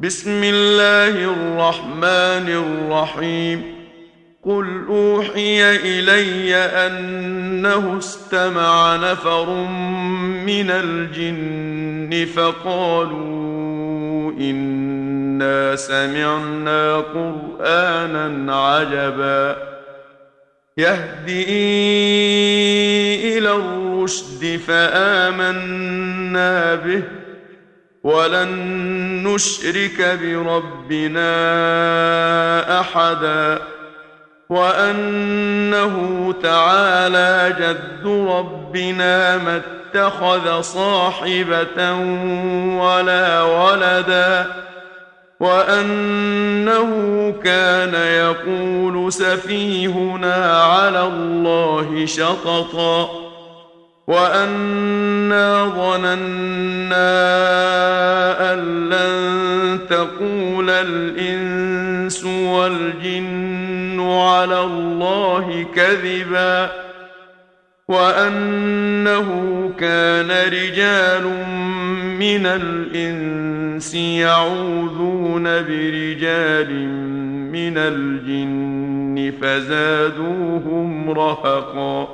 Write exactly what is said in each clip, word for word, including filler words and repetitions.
بسم الله الرحمن الرحيم. قل أوحي إلي أنه استمع نفر من الجن فقالوا إنا سمعنا قرآنا عجبا يهدي إلى الرشد فآمنا به ولن نشرك بربنا أحدا وأنه تعالى جد ربنا ما اتخذ صاحبة ولا ولدا وأنه كان يقول سفيهنا على الله شططا وأنا ظننا أن لن تقول الإنس والجن على الله كذبا وأنه كان رجال من الإنس يعوذون برجال من الجن فزادوهم رهقا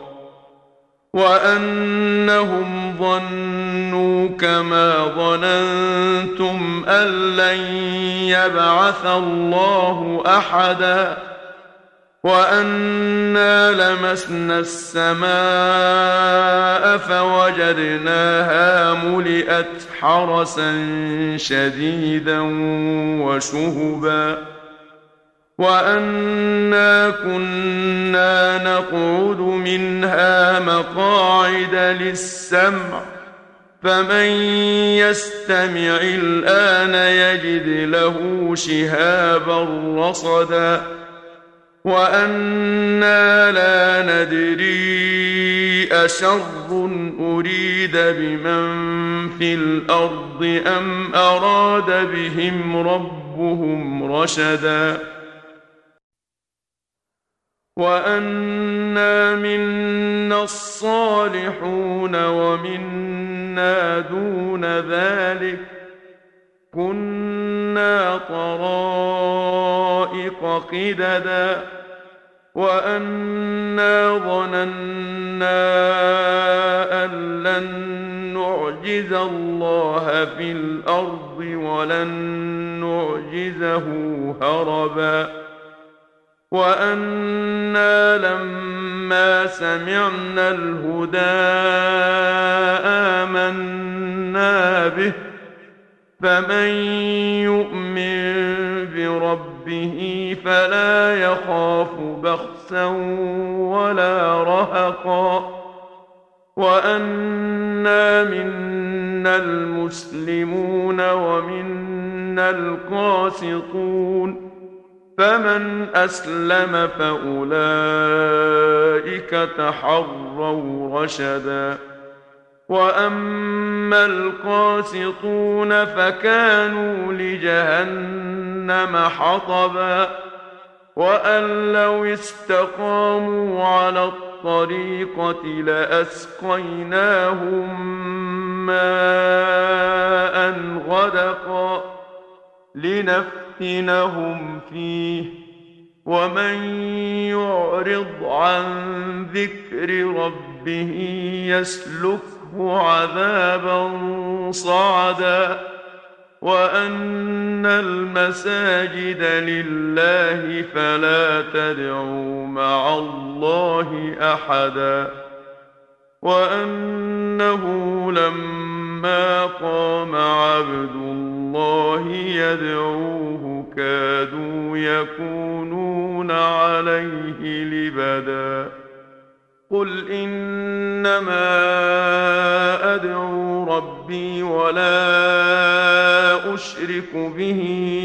وأنهم ظنوا كما ظننتم أن لن يبعث الله أحدا وأنا لمسنا السماء فوجدناها ملئت حرسا شديدا وشهبا وأنا كنا نقعد منها مقاعد للسمع فمن يستمع الآن يجد له شهابا رصدا وأنا لا ندري أشر أريد بمن في الأرض أم أراد بهم ربهم رشدا وأنا منا الصالحون ومنا دون ذلك كنا طرائق قددا وأنا ظننا أن لن نعجز الله في الأرض ولن نعجزه هربا وأنا لما سمعنا الهدى آمنا به فمن يؤمن بربه فلا يخاف بخسا ولا رهقا وأنا منا المسلمون ومنا القاسطون فمن أسلم فأولئك تحروا رشدا وأما القاسطون فكانوا لجهنم حطبا وأن لو استقاموا على الطريقة لأسقيناهم ماء غدقا لنفتنهم فيه ومن يعرض عن ذكر ربه يسلكه عذابا صعدا وأن المساجد لله فلا تدعوا مع الله أحدا وأنه لما قام عبد الله يدعوه كادوا يكونون عليه لبدا قل إنما أدعو ربي ولا أشرك به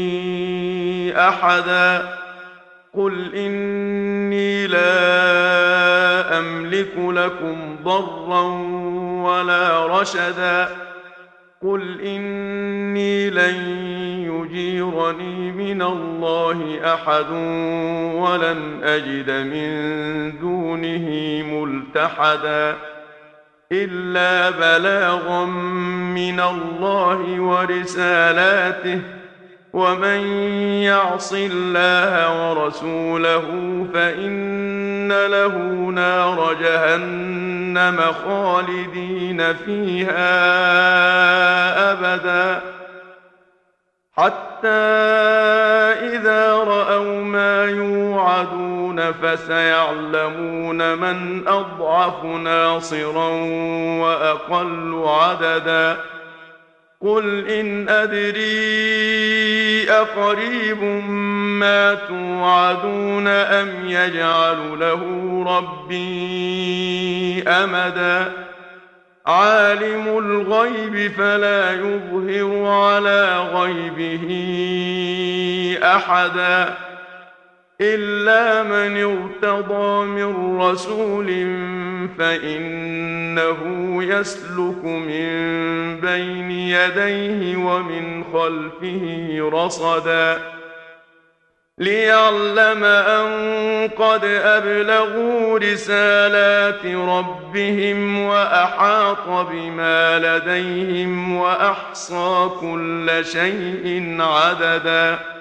أحدا قل إني لا أملك لكم ضرا ولا رشدا قل إني لن يجيرني من الله أحد ولن أجد من دونه ملتحدا إلا بلاغا من الله ورسالاته ومن يعص الله ورسوله فإن له نار جهنم خالدين فيها أبدا حتى إذا رأوا ما يوعدون فسيعلمون من أضعف ناصرا وأقل عددا قل إن أدري أقريب ما توعدون أم يجعل له ربي أمدا عالم الغيب فلا يظهر على غيبه أحدا إلا من ارتضى من رسول فإنه يسلك من بين يديه ومن خلفه رصدا ليعلم أن قد أبلغوا رسالات ربهم وأحاط بما لديهم وأحصى كل شيء عددا